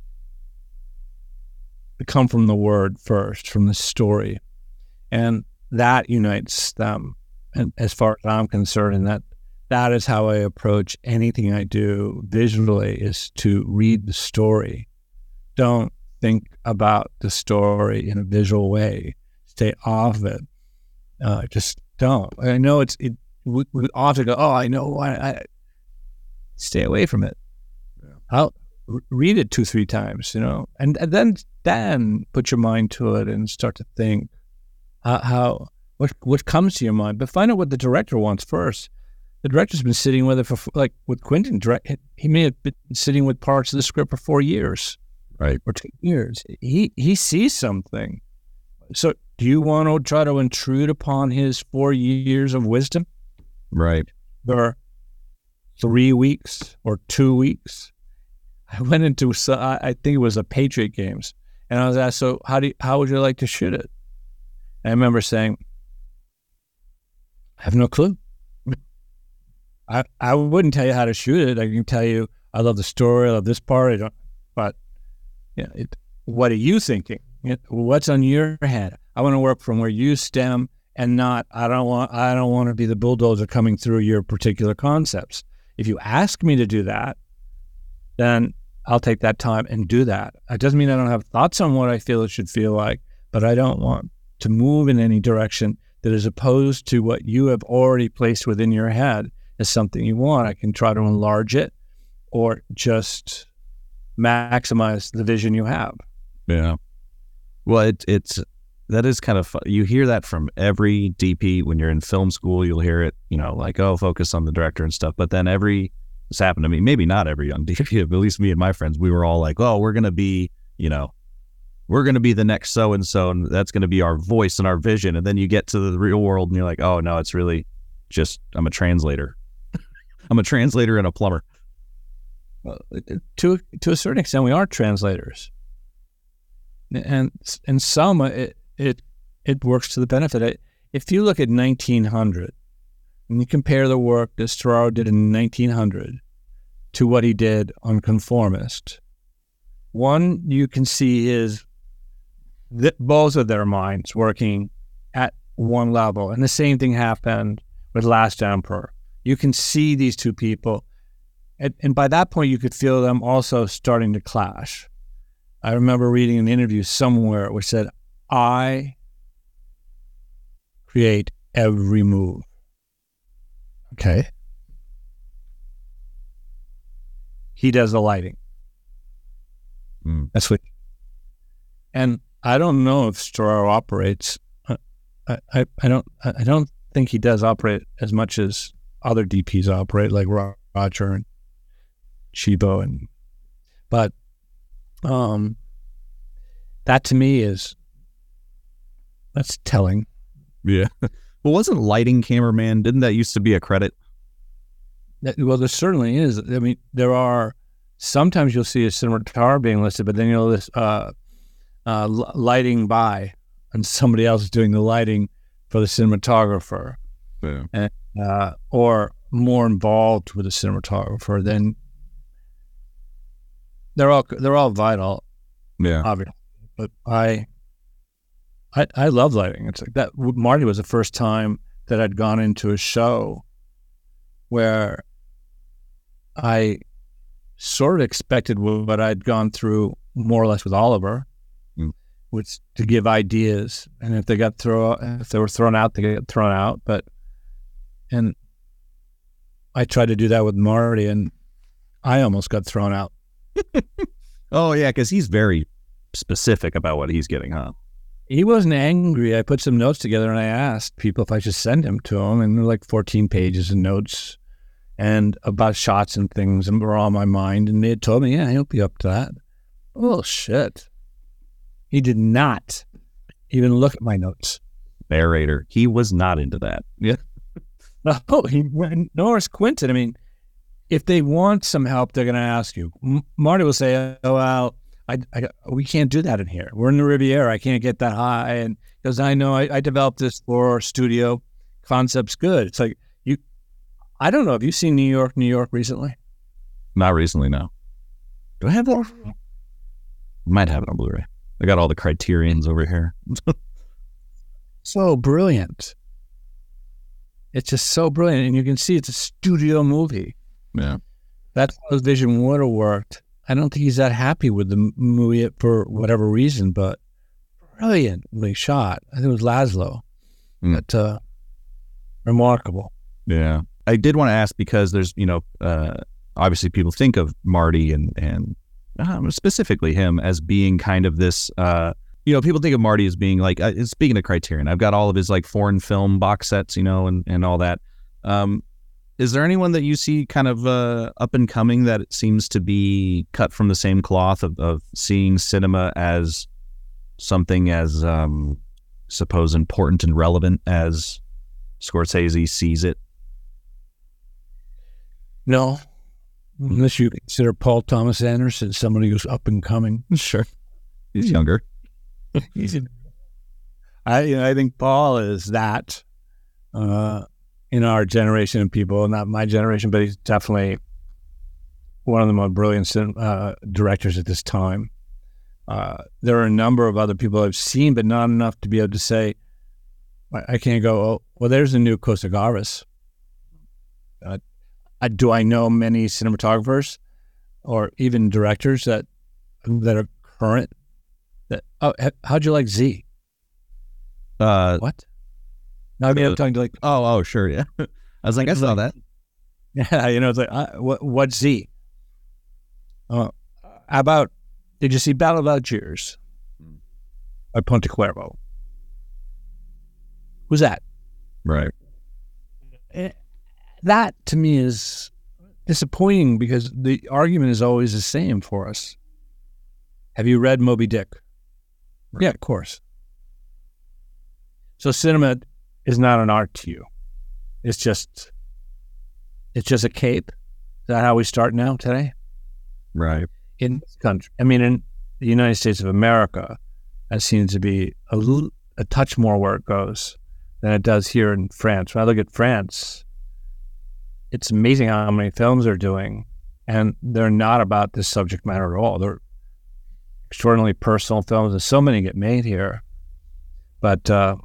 come from the word first, from the story, and that unites them. And as far as I'm concerned, and that that is how I approach anything I do visually, is to read the story. Don't think about the story in a visual way. Stay off it. Uh, just don't. I know it's it. We, we often go, oh, I know. I, I stay away from it. Yeah. I'll r- read it two, three times, you know, and, and then then put your mind to it and start to think how, how what what comes to your mind. But find out what the director wants first. The director's been sitting with it for, like with Quentin, he may have been sitting with parts of the script for four years. Right. Or two years. He he sees something. So do you want to try to intrude upon his four years of wisdom? Right. Or three weeks or two weeks? I went into, I think it was a Patriot games, and I was asked, so how do you, how would you like to shoot it? And I remember saying, I have no clue. I, I wouldn't tell you how to shoot it. I can tell you, I love the story, I love this part, I don't, but yeah, it, what are you thinking? It, what's on your head? I want to work from where you stem, and not, I don't want, I don't want to be the bulldozer coming through your particular concepts. If you ask me to do that, then I'll take that time and do that. It doesn't mean I don't have thoughts on what I feel it should feel like, but I don't want to move in any direction that is opposed to what you have already placed within your head as something you want. I can try to enlarge it or just maximize the vision you have. Yeah. Well, it, it's, that is kind of fun. You hear that from every D P when you're in film school. You'll hear it, you know, like, oh, focus on the director and stuff. But then every, this happened to me, maybe not every young D P, but at least me and my friends, we were all like, oh, we're going to be, you know, we're going to be the next so-and-so, and that's going to be our voice and our vision. And then you get to the real world and you're like, oh, no, it's really just, I'm a translator. I'm a translator and a plumber. Well, to to a certain extent, we are translators, and and some it it, it works to the benefit. It, if you look at nineteen hundred and you compare the work that Storaro did in nineteen hundred to what he did on Conformist, one, you can see his th- both of their minds working at one level, and the same thing happened with Last Emperor. You can see these two people, and, and by that point, you could feel them also starting to clash. I remember reading an interview somewhere which said, "I create every move." Okay. He does the lighting. Mm. That's what. And I don't know if Storaro operates. I, I, I don't. I don't think he does operate as much as other D Ps operate, like Roger and Chibo, and but um, that to me is that's telling. Yeah. Well, wasn't lighting cameraman? Didn't that used to be a credit? That, well, there certainly is. I mean, there are sometimes you'll see a cinematographer being listed, but then you'll list uh, uh, lighting by, and somebody else is doing the lighting for the cinematographer, Yeah. and, uh, or more involved with the cinematographer. Then they're all they're all vital, Yeah. obviously. But I, I, I love lighting. It's like that. Marty was the first time that I'd gone into a show where I sort of expected what I'd gone through more or less with Oliver, mm. which to give ideas, and if they got thrown, if they were thrown out, they get thrown out. But and I tried to do that with Marty, and I almost got thrown out. Oh yeah, because he's very specific about what he's getting, huh? He wasn't angry. I put some notes together, and I asked people if I should send him to him, and there were like fourteen pages of notes and about shots and things, and were on my mind. And they had told me, yeah, he'll be up to that. Oh, shit. He did not even look at my notes. Narrator. He was not into that. Yeah. No, he went, Norris Quinton. I mean, if they want some help, they're going to ask you. M- Marty will say, oh, well, I, I, we can't do that in here. We're in the Riviera. I can't get that high. And because I know I, I developed this for studio. Concept's good. It's like, you, I don't know. Have you seen New York, New York recently? Not recently, no. Do I have that? Might have it on Blu-ray. I got all the Criterions over here. So brilliant. It's just so brilliant. And you can see it's a studio movie. Yeah. That's how his vision would have worked. I don't think he's that happy with the movie for whatever reason, but brilliantly shot. I think it was Laszlo. Mm. But uh, remarkable. Yeah. I did want to ask because there's, you know, uh, obviously people think of Marty and, and uh, specifically him as being kind of this, uh, you know, people think of Marty as being like, uh, speaking of Criterion, I've got all of his like foreign film box sets, you know, and, and all that. Um, is there anyone that you see kind of uh, up and coming that it seems to be cut from the same cloth of, of seeing cinema as something as, um, suppose, important and relevant as Scorsese sees it? No, unless you consider Paul Thomas Anderson somebody who's up and coming. Sure. He's younger. He's, I, you know, I think Paul is that uh, in our generation of people, not my generation, but he's definitely one of the most brilliant uh, directors at this time. Uh, there are a number of other people I've seen, but not enough to be able to say, I, I can't go, oh, well, there's the new Costa Gavras. Uh, I, do I know many cinematographers or even directors that that are current? That oh, how'd you like Z? Uh, what? No, I mean, uh, I'm talking to like. Oh, oh, sure, yeah. I was like, I saw that. Yeah, you know, it's like, uh, what, what's Z? Uh, how about, did you see Battle of Algiers by Ponte Cuervo? Who's that? Right. That to me is disappointing because the argument is always the same for us. Have you read Moby Dick? Right. Yeah, of course. So cinema is not an art to you. It's just, it's just a cape. Is that how we start now today? Right. In this country, I mean, in the United States of America, that seems to be a little, a touch more where it goes than it does here in France. When I look at France, it's amazing how many films they're doing, and they're not about this subject matter at all. They're extraordinarily personal films, and so many get made here. But, uh,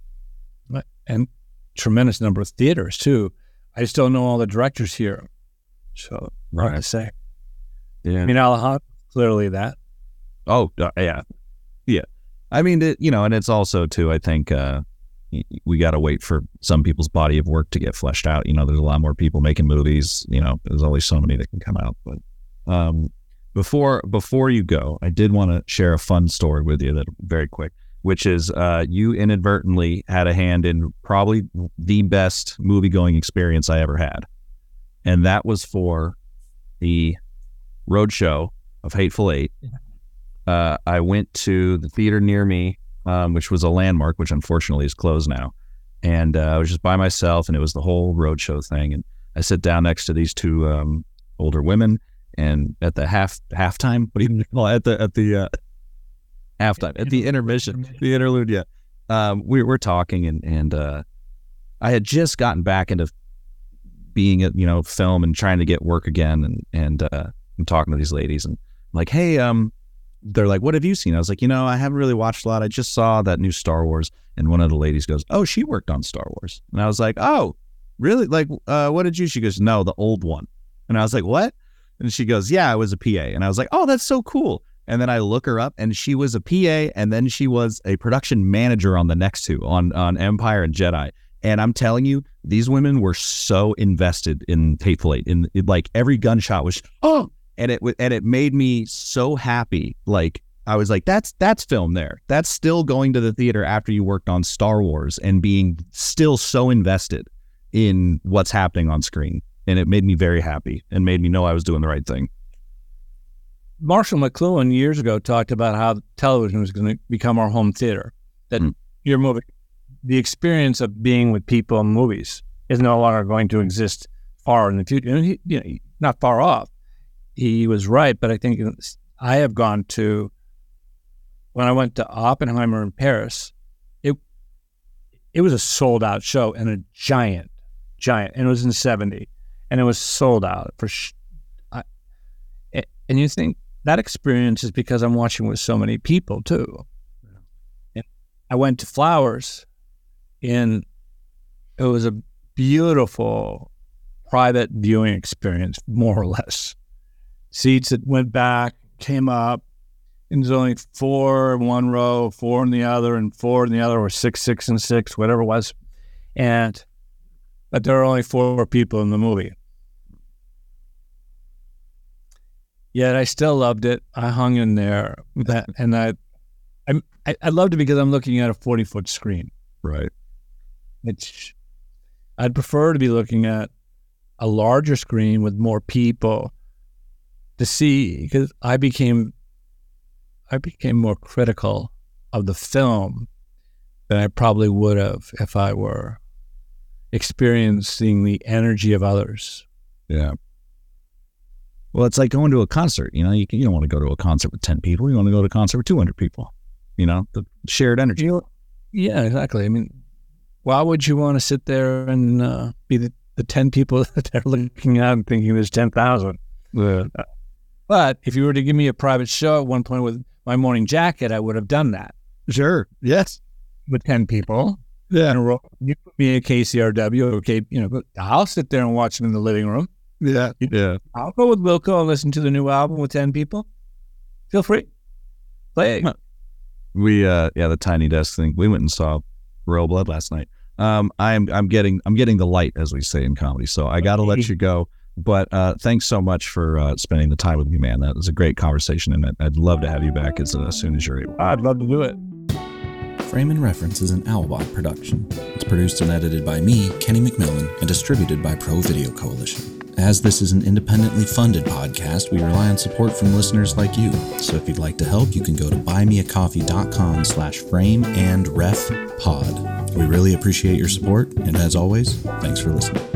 and tremendous number of theaters, too. I just don't know all the directors here. So, hard to say. Yeah. I mean, Alejandro, clearly that. Oh, uh, yeah. Yeah. I mean, it, you know, and it's also, too, I think uh, we got to wait for some people's body of work to get fleshed out. You know, there's a lot more people making movies. You know, there's only so many that can come out. But um, before before you go, I did want to share a fun story with you that very quick, which is uh, you inadvertently had a hand in probably the best movie-going experience I ever had. And that was for the roadshow of Hateful Eight. Yeah. Uh, I went to the theater near me, um, which was a Landmark, which unfortunately is closed now. And uh, I was just by myself, and it was the whole roadshow thing. And I sit down next to these two um, older women, and at the half halftime, what do you call it? At the at the uh, halftime, at the intermission, the interlude, yeah. Um, we were talking, and and uh, I had just gotten back into being at you know film and trying to get work again, and and uh, I'm talking to these ladies, and I'm like, hey, um. They're like, what have you seen? I was like, you know, I haven't really watched a lot. I just saw that new Star Wars. And one of the ladies goes, oh, she worked on Star Wars. And I was like, oh, really? Like, uh, what did you? She goes, no, the old one. And I was like, what? And she goes, yeah, I was a P A. And I was like, oh, that's so cool. And then I look her up, and she was a P A, and then she was a production manager on the next two, on, on Empire and Jedi. And I'm telling you, these women were so invested in Hateful Eight. In, in like every gunshot was, oh, And it and it made me so happy. Like I was like, that's that's film there. That's still going to the theater after you worked on Star Wars and being still so invested in what's happening on screen. And it made me very happy and made me know I was doing the right thing. Marshall McLuhan years ago talked about how television was going to become our home theater. That mm. your movie, the experience of being with people in movies is no longer going to exist far in the future. And he, you know, not far off. He was right, but I think I have gone to, when I went to Oppenheimer in Paris, it it was a sold out show and a giant, giant, and it was in seventy, and it was sold out for. Sh- I, and you think that experience is because I'm watching with so many people too. Yeah. And I went to Flowers, and it was a beautiful private viewing experience, more or less. Seats that went back, came up, and there's only four in one row, four in the other, and four in the other, or six, six, and six, whatever it was. And, but there are only four people in the movie. Yet I still loved it. I hung in there, that, and I, I, I loved it because I'm looking at a forty-foot screen. Right. It's, I'd prefer to be looking at a larger screen with more people to see, because I became, I became more critical of the film than I probably would have if I were experiencing the energy of others. Yeah. Well, it's like going to a concert. You know, you, you don't want to go to a concert with ten people. You want to go to a concert with two hundred people. You know, the shared energy. You know, yeah, exactly. I mean, why would you want to sit there and uh, be the, the ten people that they're looking at and thinking there's ten thousand? Yeah. Uh, But if you were to give me a private show at one point with my morning jacket, I would have done that. Sure. Yes. With ten people. Yeah. In a row. You put me at K C R W, okay, you know, I'll sit there and watch them in the living room. Yeah. Yeah. I'll go with Wilco and listen to the new album with ten people. Feel free. Play. We, uh, yeah, the Tiny Desk thing. We went and saw Royal Blood last night. Um, I'm, I'm getting, I'm getting the light, as we say in comedy. So I got to let you go. But uh, thanks so much for uh, spending the time with me, man. That was a great conversation, and I'd love to have you back as, uh, as soon as you're able. I'd love to do it. Frame and Reference is an Owlbot production. It's produced and edited by me, Kenny McMillan, and distributed by Pro Video Coalition. As this is an independently funded podcast, we rely on support from listeners like you. So if you'd like to help, you can go to buymeacoffee.com slash frame and ref pod. We really appreciate your support, and as always, thanks for listening.